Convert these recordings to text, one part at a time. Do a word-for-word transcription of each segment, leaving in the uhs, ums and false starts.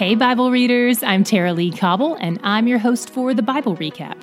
Hey, Bible readers, I'm Tara Lee Cobble, and I'm your host for the Bible Recap.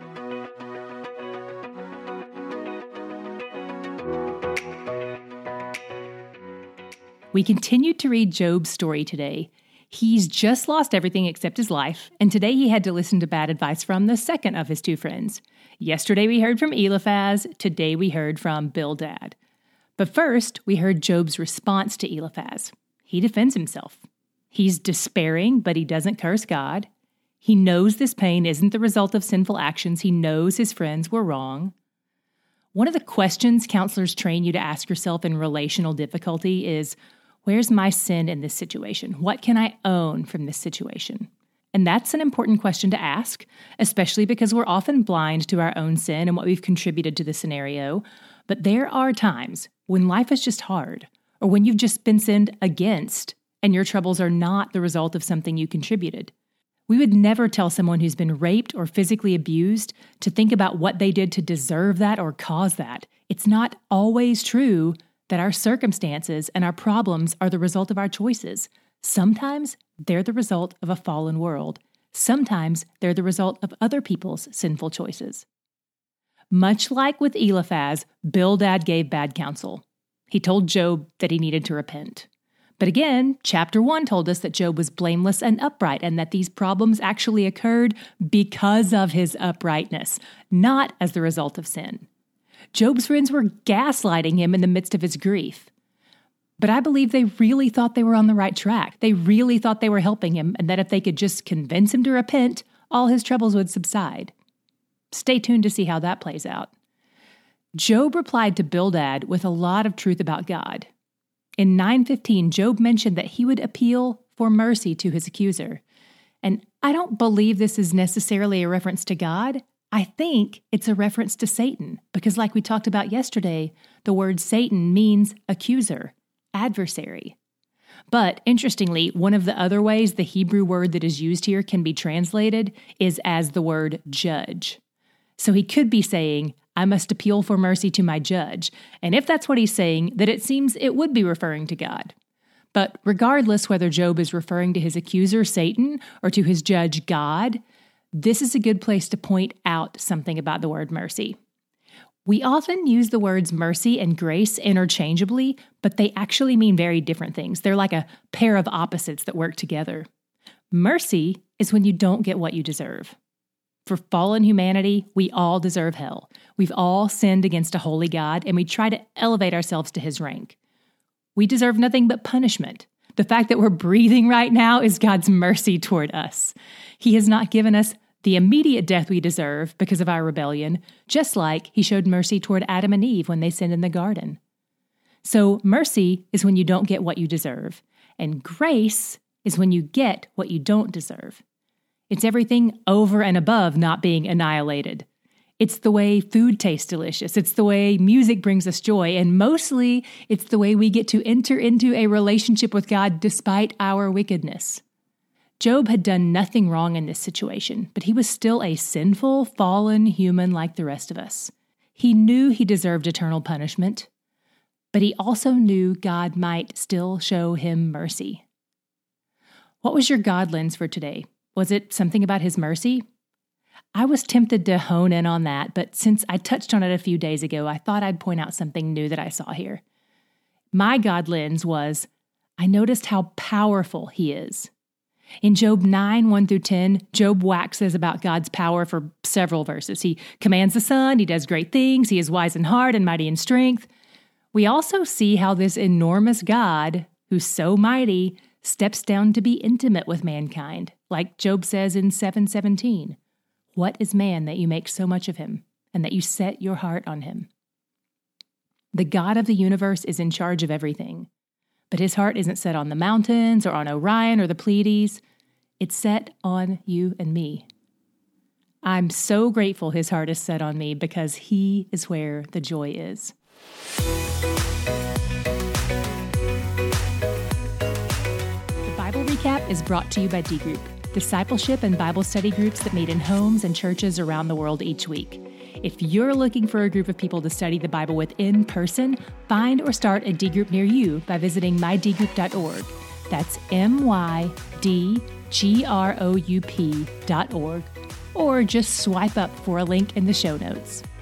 We continued to read Job's story today. He's just lost everything except his life, and today he had to listen to bad advice from the second of his two friends. Yesterday we heard from Eliphaz, today we heard from Bildad. But first, we heard Job's response to Eliphaz. He defends himself. He's despairing, but he doesn't curse God. He knows this pain isn't the result of sinful actions. He knows his friends were wrong. One of the questions counselors train you to ask yourself in relational difficulty is, where's my sin in this situation? What can I own from this situation? And that's an important question to ask, especially because we're often blind to our own sin and what we've contributed to the scenario. But there are times when life is just hard, or when you've just been sinned against, and your troubles are not the result of something you contributed. We would never tell someone who's been raped or physically abused to think about what they did to deserve that or cause that. It's not always true that our circumstances and our problems are the result of our choices. Sometimes they're the result of a fallen world. Sometimes they're the result of other people's sinful choices. Much like with Eliphaz, Bildad gave bad counsel. He told Job that he needed to repent. But again, chapter one told us that Job was blameless and upright, and that these problems actually occurred because of his uprightness, not as the result of sin. Job's friends were gaslighting him in the midst of his grief. But I believe they really thought they were on the right track. They really thought they were helping him, and that if they could just convince him to repent, all his troubles would subside. Stay tuned to see how that plays out. Job replied to Bildad with a lot of truth about God. In nine fifteen, Job mentioned that he would appeal for mercy to his accuser. And I don't believe this is necessarily a reference to God. I think it's a reference to Satan, because like we talked about yesterday, the word Satan means accuser, adversary. But interestingly, one of the other ways the Hebrew word that is used here can be translated is as the word judge. So he could be saying, I must appeal for mercy to my judge. And if that's what he's saying, then it seems it would be referring to God. But regardless whether Job is referring to his accuser, Satan, or to his judge, God, this is a good place to point out something about the word mercy. We often use the words mercy and grace interchangeably, but they actually mean very different things. They're like a pair of opposites that work together. Mercy is when you don't get what you deserve. For fallen humanity, we all deserve hell. We've all sinned against a holy God, and we try to elevate ourselves to his rank. We deserve nothing but punishment. The fact that we're breathing right now is God's mercy toward us. He has not given us the immediate death we deserve because of our rebellion, just like he showed mercy toward Adam and Eve when they sinned in the garden. So mercy is when you don't get what you deserve, and grace is when you get what you don't deserve. It's everything over and above not being annihilated. It's the way food tastes delicious. It's the way music brings us joy. And mostly, it's the way we get to enter into a relationship with God despite our wickedness. Job had done nothing wrong in this situation, but he was still a sinful, fallen human like the rest of us. He knew he deserved eternal punishment, but he also knew God might still show him mercy. What was your God lens for today? Was it something about his mercy? I was tempted to hone in on that, but since I touched on it a few days ago, I thought I'd point out something new that I saw here. My God lens was, I noticed how powerful he is. In Job nine, one through ten, Job waxes about God's power for several verses. He commands the sun, he does great things, he is wise in heart and mighty in strength. We also see how this enormous God, who's so mighty, steps down to be intimate with mankind, like Job says in seven seventeen. What is man that you make so much of him, and that you set your heart on him? The God of the universe is in charge of everything, but his heart isn't set on the mountains or on Orion or the Pleiades. It's set on you and me. I'm so grateful his heart is set on me because he is where the joy is. The Bible Recap is brought to you by D Group, discipleship and Bible study groups that meet in homes and churches around the world each week. If you're looking for a group of people to study the Bible with in person, find or start a D group near you by visiting my d group dot org. That's M Y D G R O U P dot org, or just swipe up for a link in the show notes.